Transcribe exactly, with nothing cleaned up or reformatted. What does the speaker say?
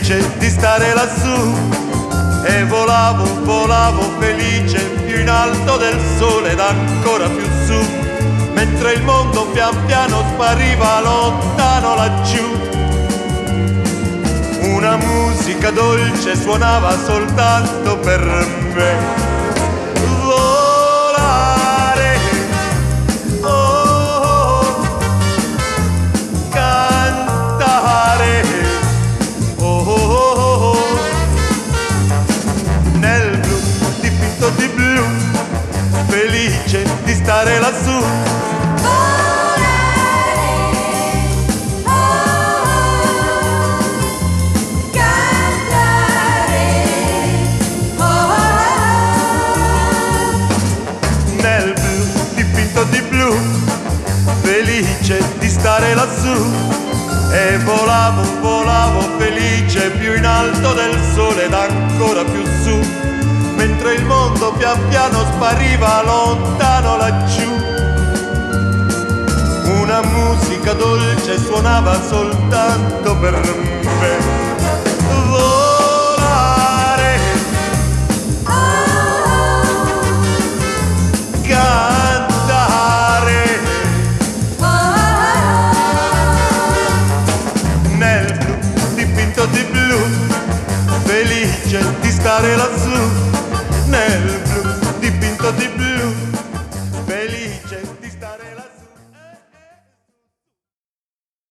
felice di stare lassù. E volavo, volavo felice più in alto del sole ed ancora più su, mentre il mondo pian piano spariva lontano laggiù. Una musica dolce suonava soltanto per me. Volare, oh, cantare, oh, oh, oh, nel blu dipinto di blu, felice di stare lassù. Di blu, felice di stare lassù. E volavo, volavo felice più in alto del sole ed ancora più su, mentre il mondo pian piano spariva lontano laggiù. Una musica dolce suonava soltanto per me.